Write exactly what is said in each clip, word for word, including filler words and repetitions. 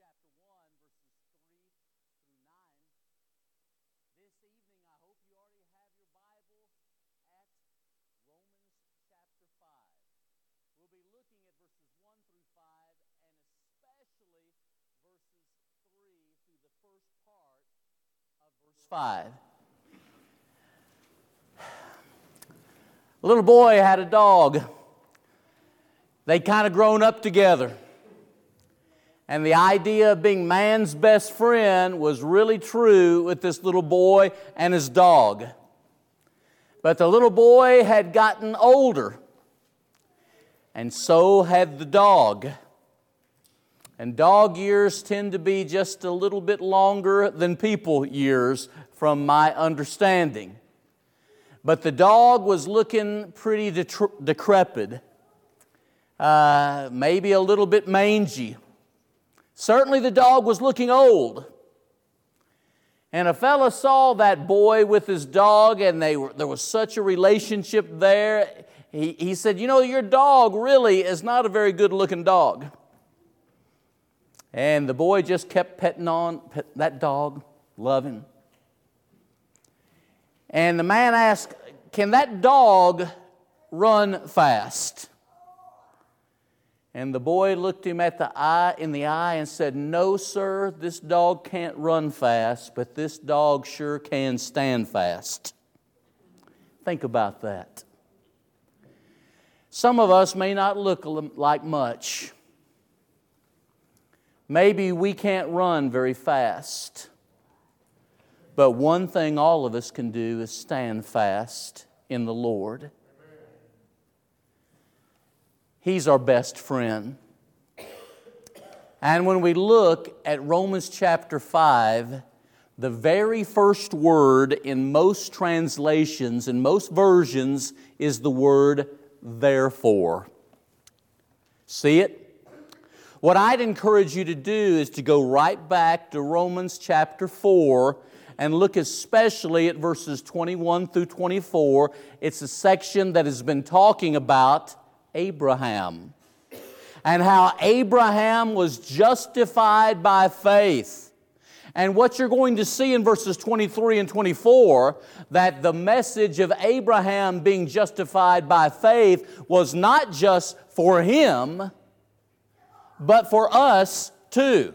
chapter one, verses three through nine. This evening, I hope you already have your Bible at Romans chapter five. We'll be looking at verses one through five, and especially verses three through the first part of verse five. A little boy had a dog. They'd kind of grown up together. And the idea of being man's best friend was really true with this little boy and his dog. But the little boy had gotten older, and so had the dog. And dog years tend to be just a little bit longer than people years, from my understanding. But the dog was looking pretty detr- decrepit, uh, maybe a little bit mangy. Certainly the dog was looking old. And a fella saw that boy with his dog, and they were, there was such a relationship there. He, he said, you know, your dog really is not a very good-looking dog. And the boy just kept petting on pet that dog, loving. And the man asked, can that dog run fast? And the boy looked him at the eye in the eye and said, no, sir, this dog can't run fast, but this dog sure can stand fast. Think about that. Some of us may not look like much. Maybe we can't run very fast. But one thing all of us can do is stand fast in the Lord. He's our best friend. And when we look at Romans chapter five, the very first word in most translations, in most versions, is the word therefore. See it? What I'd encourage you to do is to go right back to Romans chapter four and look especially at verses twenty-one through twenty-four. It's a section that has been talking about Abraham, and how Abraham was justified by faith. And what you're going to see in verses twenty-three and twenty-four, that the message of Abraham being justified by faith was not just for him, but for us too.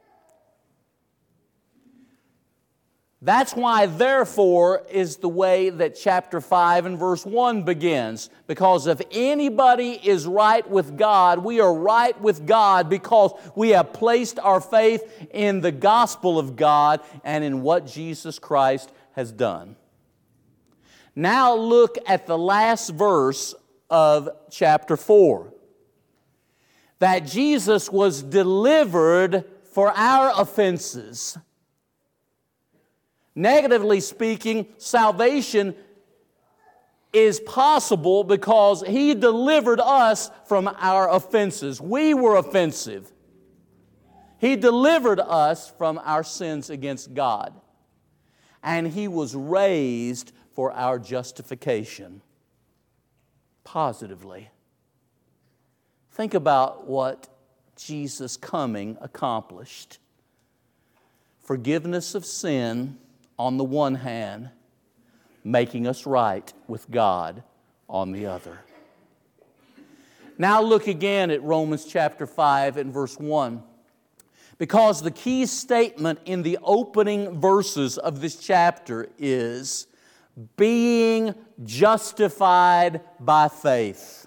That's why, therefore, is the way that chapter five and verse one begins. Because if anybody is right with God, we are right with God because we have placed our faith in the gospel of God and in what Jesus Christ has done. Now look at the last verse of chapter four. That Jesus was delivered for our offenses. Negatively speaking, salvation is possible because He delivered us from our offenses. We were offensive. He delivered us from our sins against God. And He was raised for our justification. Positively. Think about what Jesus' coming accomplished. Forgiveness of sin on the one hand, making us right with God on the other. Now look again at Romans chapter five and verse one. Because the key statement in the opening verses of this chapter is being justified by faith.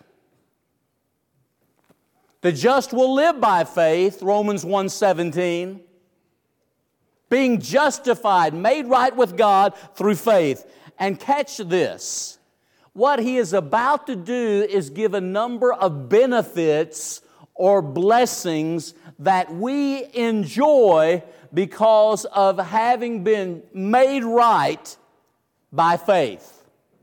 The just will live by faith, Romans one seventeen. Being justified, made right with God through faith. And catch this. What he is about to do is give a number of benefits or blessings that we enjoy because of having been made right by faith.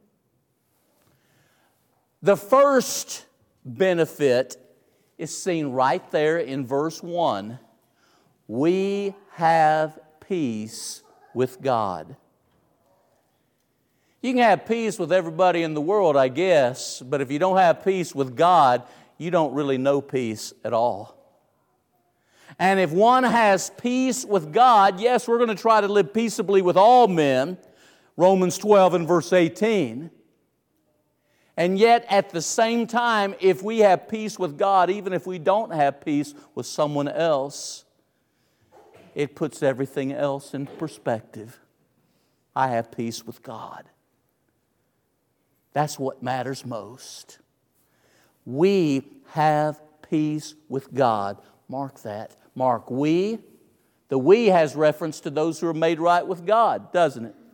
The first benefit is seen right there in verse one. We have peace with God. You can have peace with everybody in the world, I guess, but if you don't have peace with God, you don't really know peace at all. And if one has peace with God, yes, we're going to try to live peaceably with all men, Romans twelve and verse eighteen. And yet, at the same time, if we have peace with God, even if we don't have peace with someone else, it puts everything else into perspective. I have peace with God. That's what matters most. We have peace with God. Mark that. Mark, we. The we has reference to those who are made right with God, doesn't it?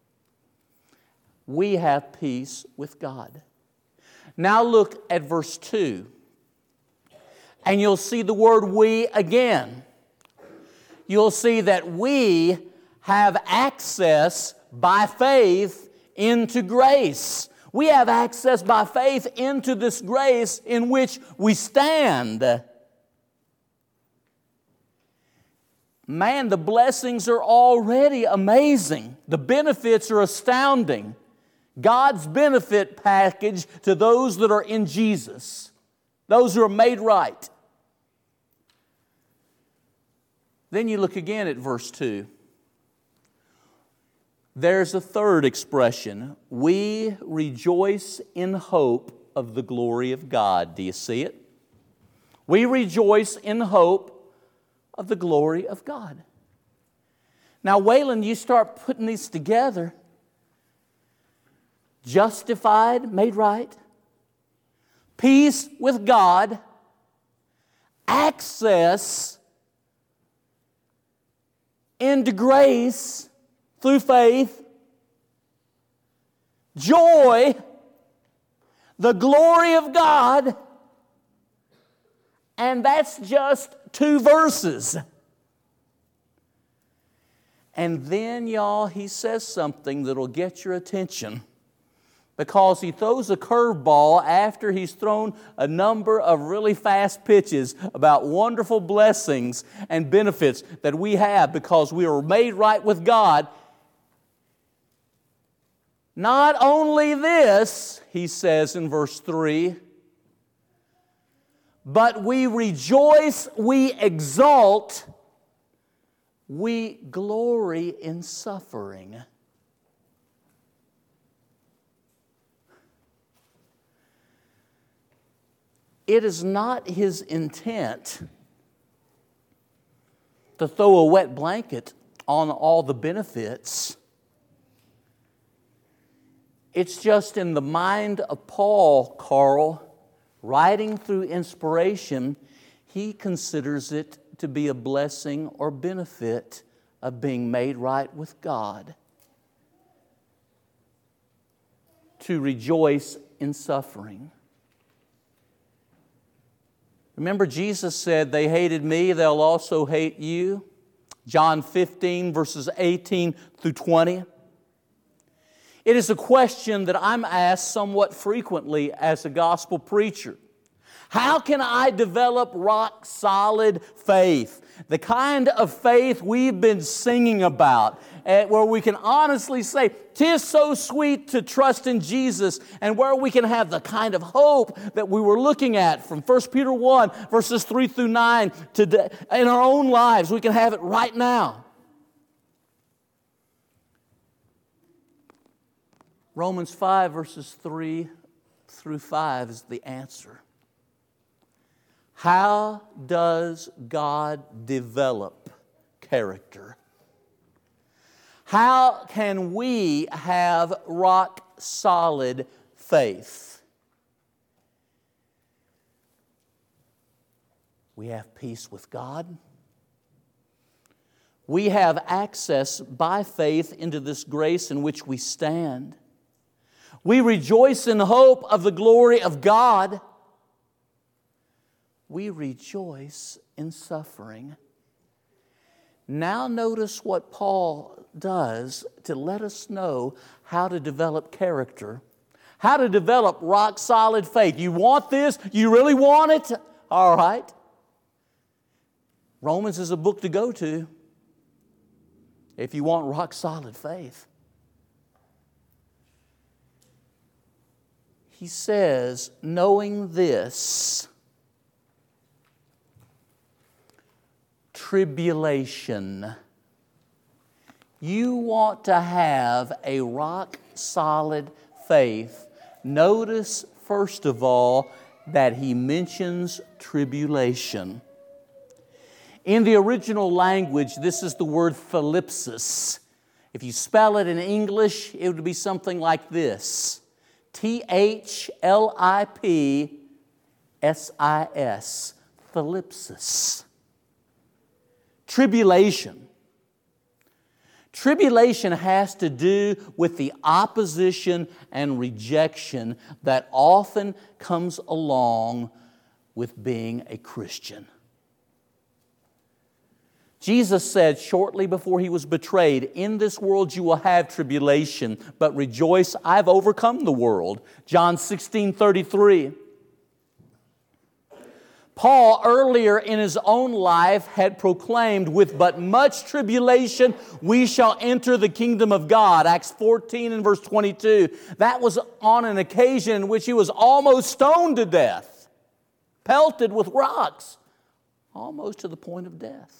We have peace with God. Now look at verse two. And you'll see the word we again. You'll see that we have access by faith into grace. We have access by faith into this grace in which we stand. Man, the blessings are already amazing. The benefits are astounding. God's benefit package to those that are in Jesus, those who are made right. Then you look again at verse two. There's a third expression. We rejoice in hope of the glory of God. Do you see it? We rejoice in hope of the glory of God. Now, Waylon, you start putting these together. Justified, made right, peace with God, access into grace through faith, joy, the glory of God, and that's just two verses. And then, y'all, he says something that'll get your attention. Because he throws a curveball after he's thrown a number of really fast pitches about wonderful blessings and benefits that we have because we are made right with God. Not only this, he says in verse three, but we rejoice, we exult, we glory in suffering. It is not his intent to throw a wet blanket on all the benefits. It's just in the mind of Paul, Carl, writing through inspiration, he considers it to be a blessing or benefit of being made right with God. To rejoice in suffering. Remember, Jesus said, they hated me, they'll also hate you. John fifteen, verses eighteen through twenty. It is a question that I'm asked somewhat frequently as a gospel preacher. How can I develop rock-solid faith? The kind of faith we've been singing about, where we can honestly say, "'Tis so sweet to trust in Jesus," and where we can have the kind of hope that we were looking at from First Peter one, verses three through nine, today, in our own lives. We can have it right now. Romans five, verses three through five is the answer. How does God develop character? How can we have rock-solid faith? We have peace with God. We have access by faith into this grace in which we stand. We rejoice in hope of the glory of God. We rejoice in suffering. Now notice what Paul does to let us know how to develop character, how to develop rock-solid faith. You want this? You really want it? All right. Romans is a book to go to if you want rock-solid faith. He says, knowing this, tribulation. You want to have a rock-solid faith. Notice, first of all, that he mentions tribulation. In the original language, this is the word thlipsis. If you spell it in English, it would be something like this. T H L I P S I S. Thlipsis. Tribulation. Tribulation has to do with the opposition and rejection that often comes along with being a Christian. Jesus said shortly before He was betrayed, "In this world you will have tribulation, but rejoice, I've overcome the world." John sixteen thirty-three. Paul, earlier in his own life, had proclaimed, "With but much tribulation we shall enter the kingdom of God." Acts fourteen and verse twenty-two. That was on an occasion in which he was almost stoned to death, pelted with rocks, almost to the point of death.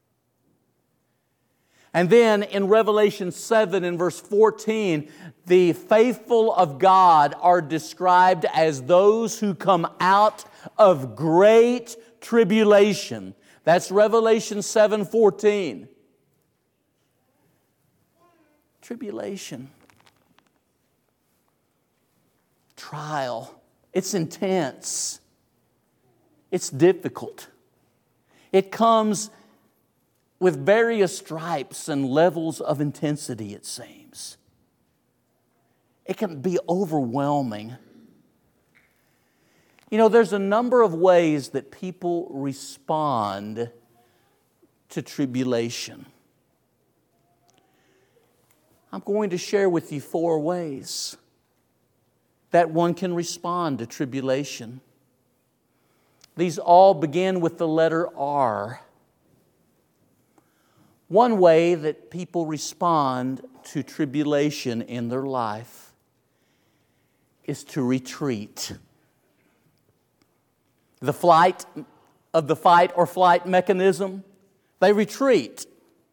And then in Revelation seven and verse fourteen, the faithful of God are described as those who come out of great tribulation. That's Revelation seven fourteen. Tribulation. Trial. It's intense. It's difficult. It comes with various stripes and levels of intensity, it seems. It can be overwhelming. You know, there's a number of ways that people respond to tribulation. I'm going to share with you four ways that one can respond to tribulation. These all begin with the letter R. One way that people respond to tribulation in their life is to retreat. The flight of the fight or flight mechanism, they retreat.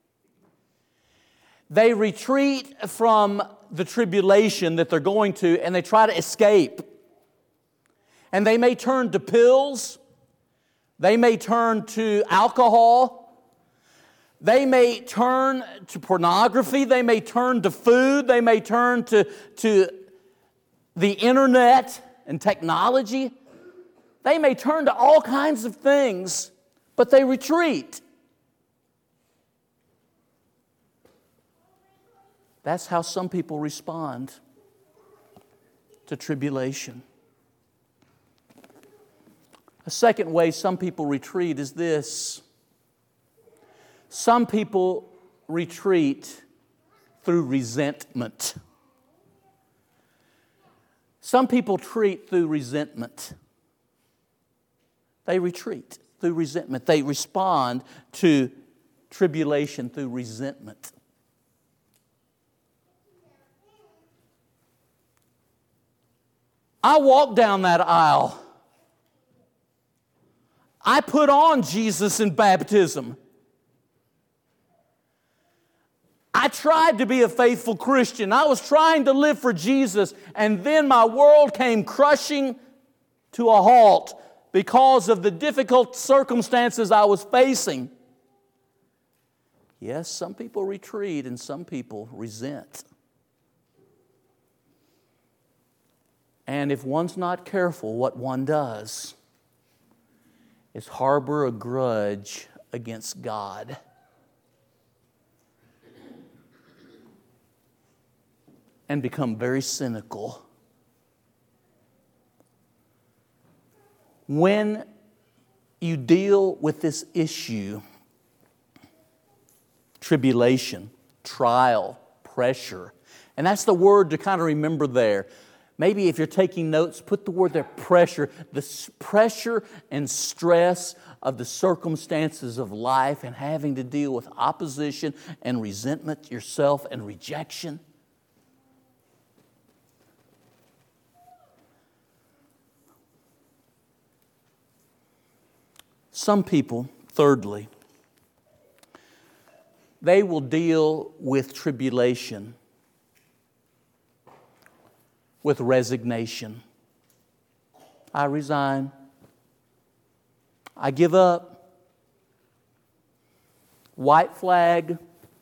They retreat from the tribulation that they're going to, and they try to escape. And they may turn to pills. They may turn to alcohol. They may turn to pornography. They may turn to food. They may turn to, to the internet and technology. They may turn to all kinds of things, but they retreat. That's how some people respond to tribulation. A second way some people retreat is this. Some people retreat through resentment. Some people treat through resentment. They retreat through resentment. They respond to tribulation through resentment. I walked down that aisle. I put on Jesus in baptism. I tried to be a faithful Christian. I was trying to live for Jesus, and then my world came crushing to a halt because of the difficult circumstances I was facing. Yes, some people retreat and some people resent. And if one's not careful, what one does is harbor a grudge against God. And become very cynical. When you deal with this issue, tribulation, trial, pressure, and that's the word to kind of remember there. Maybe if you're taking notes, put the word there, pressure. The pressure and stress of the circumstances of life and having to deal with opposition and resentment yourself and rejection. Some people, thirdly, they will deal with tribulation with resignation. I resign. I give up. White flag.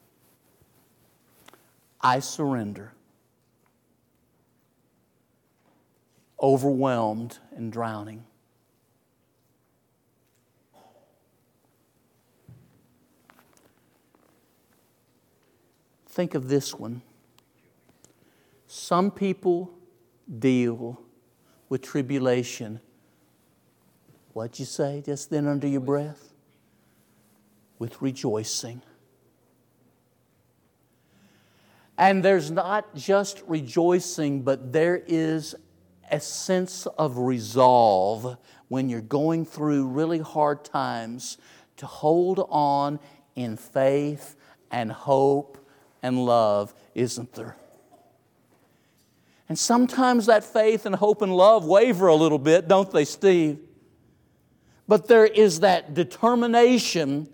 I surrender. Overwhelmed and drowning. Think of this one. Some people deal with tribulation. What'd you say just then under your breath? With rejoicing. And there's not just rejoicing, but there is a sense of resolve when you're going through really hard times to hold on in faith and hope and love, isn't there? And sometimes that faith and hope and love waver a little bit, don't they, Steve? But there is that determination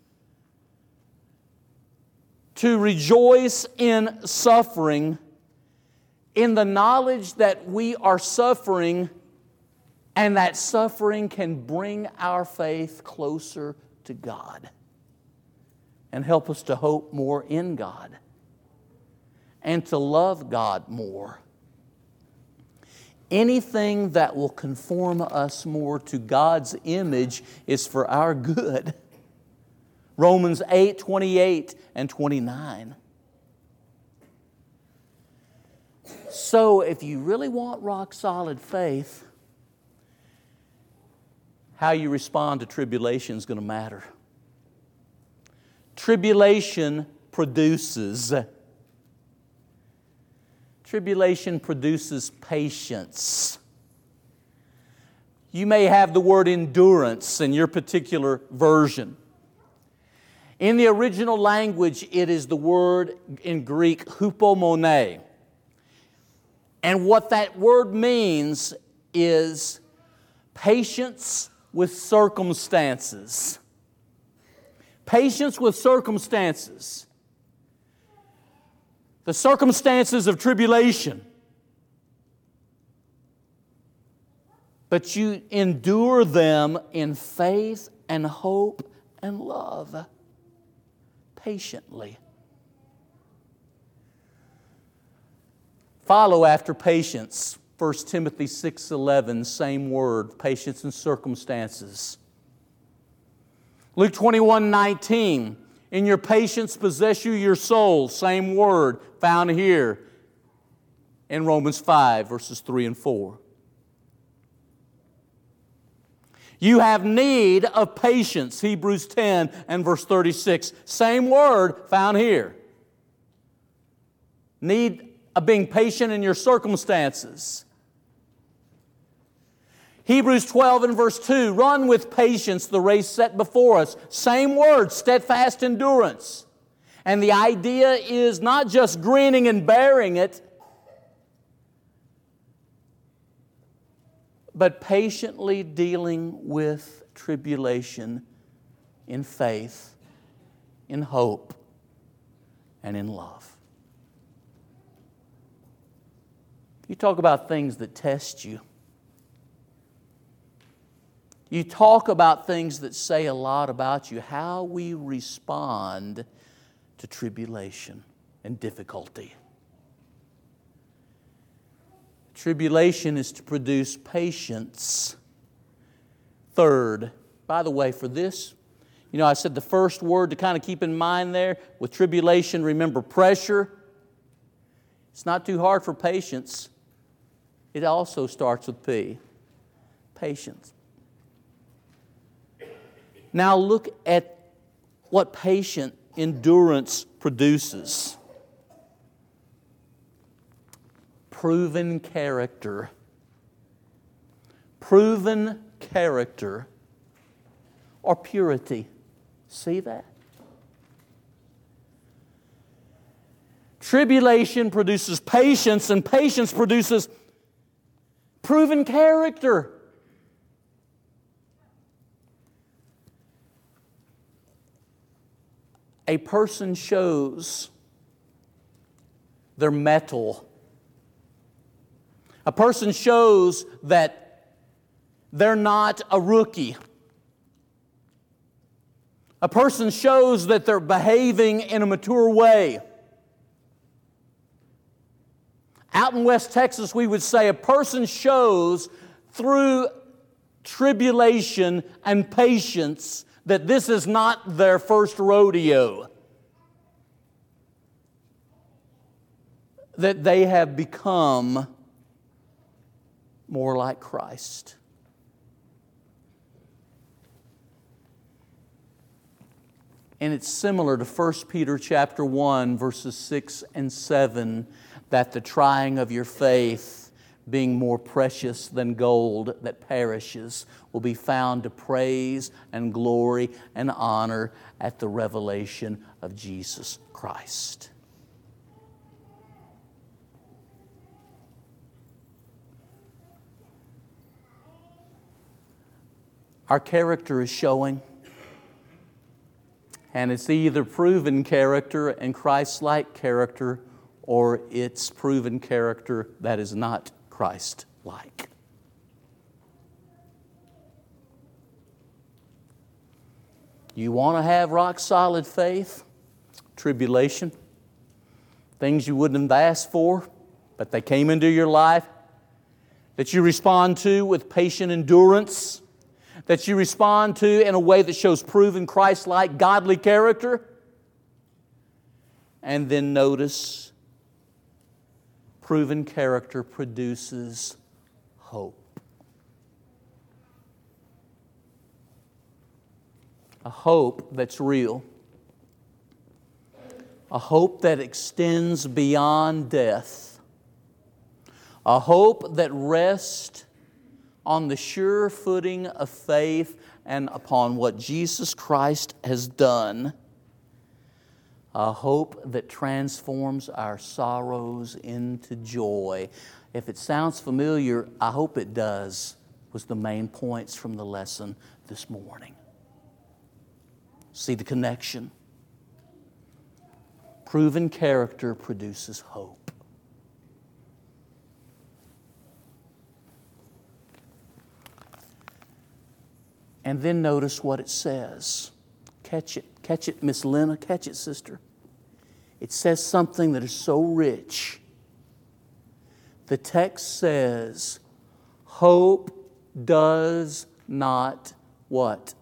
to rejoice in suffering, in the knowledge that we are suffering, and that suffering can bring our faith closer to God and help us to hope more in God and to love God more. Anything that will conform us more to God's image is for our good. Romans eight, twenty-eight and twenty-nine. So if you really want rock solid faith, how you respond to tribulation is going to matter. Tribulation produces Tribulation produces patience. You may have the word endurance in your particular version. In the original language, it is the word in Greek, hupomone. And what that word means is patience with circumstances. Patience with circumstances. The circumstances of tribulation. But you endure them in faith and hope and love. Patiently. Follow after patience. First Timothy six eleven, same word, patience in circumstances. Luke twenty-one nineteen, in your patience possess you your soul, same word found here in Romans five, verses three and four. You have need of patience, Hebrews ten and verse thirty-six, same word found here. Need of being patient in your circumstances. Hebrews twelve and verse two, run with patience the race set before us. Same word, steadfast endurance. And the idea is not just grinning and bearing it, but patiently dealing with tribulation in faith, in hope, and in love. You talk about things that test you. You talk about things that say a lot about you, how we respond to tribulation and difficulty. Tribulation is to produce patience. Third, by the way, for this, you know, I said the first word to kind of keep in mind there, with tribulation, remember pressure. It's not too hard for patience. It also starts with P, patience. Now look at what patient endurance produces. Proven character. Proven character or purity. See that? Tribulation produces patience, and patience produces proven character. a person shows their mettle. A person shows that they're not a rookie. A person shows that they're behaving in a mature way. Out in West Texas, we would say a person shows through tribulation and patience that this is not their first rodeo. That they have become more like Christ. And it's similar to First Peter chapter one, verses six and seven, that the trying of your faith, being more precious than gold that perishes, will be found to praise and glory and honor at the revelation of Jesus Christ. Our character is showing, and it's either proven character and Christ-like character, or it's proven character that is not Christ-like. You want to have rock-solid faith? Tribulation, things you wouldn't have asked for, but they came into your life, that you respond to with patient endurance, that you respond to in a way that shows proven Christ-like, godly character. And then notice, proven character produces hope. A hope that's real. A hope that extends beyond death. A hope that rests on the sure footing of faith and upon what Jesus Christ has done. A hope that transforms our sorrows into joy. If it sounds familiar, I hope it does, was the main points from the lesson this morning. See the connection? Proven character produces hope. And then notice what it says. Catch it. Catch it, Miss Lena. Catch it, sister. It says something that is so rich. The text says, hope does not what?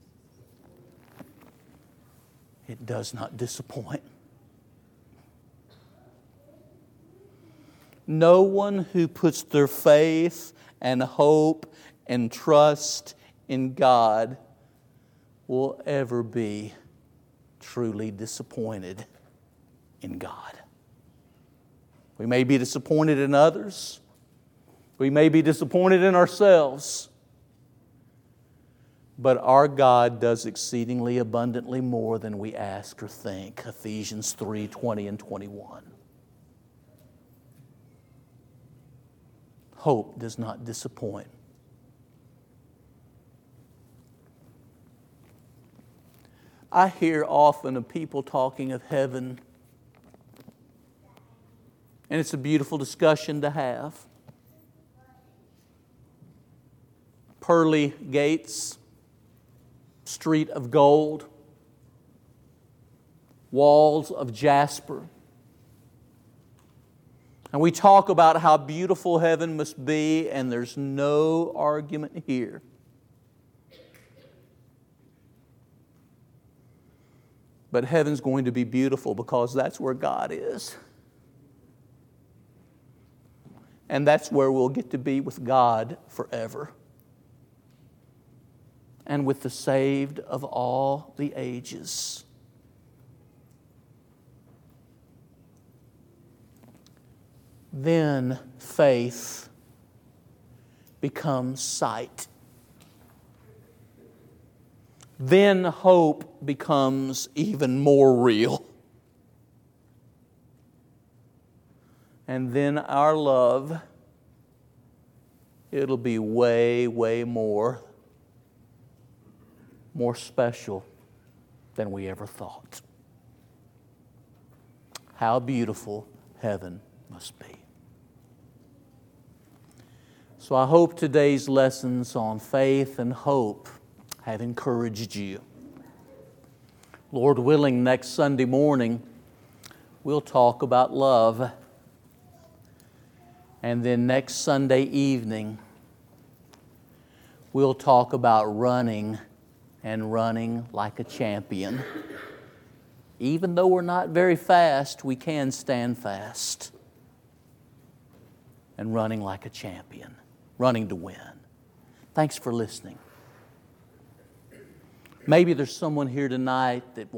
It does not disappoint. No one who puts their faith and hope and trust in God will ever be truly disappointed in God. We may be disappointed in others. We may be disappointed in ourselves. But our God does exceedingly abundantly more than we ask or think. Ephesians three, twenty and twenty-one. Hope does not disappoint. I hear often of people talking of heaven, and it's a beautiful discussion to have. Pearly gates, street of gold, walls of jasper. And we talk about how beautiful heaven must be, and there's no argument here. But heaven's going to be beautiful because that's where God is. And that's where we'll get to be with God forever. And with the saved of all the ages. Then faith becomes sight. Then hope becomes even more real. And then our love, it'll be way, way more, more special than we ever thought. how beautiful heaven must be. So I hope today's lessons on faith and hope have encouraged you. Lord willing, next Sunday morning, we'll talk about love. And then next Sunday evening, we'll talk about running and running like a champion. Even though we're not very fast, we can stand fast. And running like a champion, running to win. Thanks for listening. Maybe there's someone here tonight that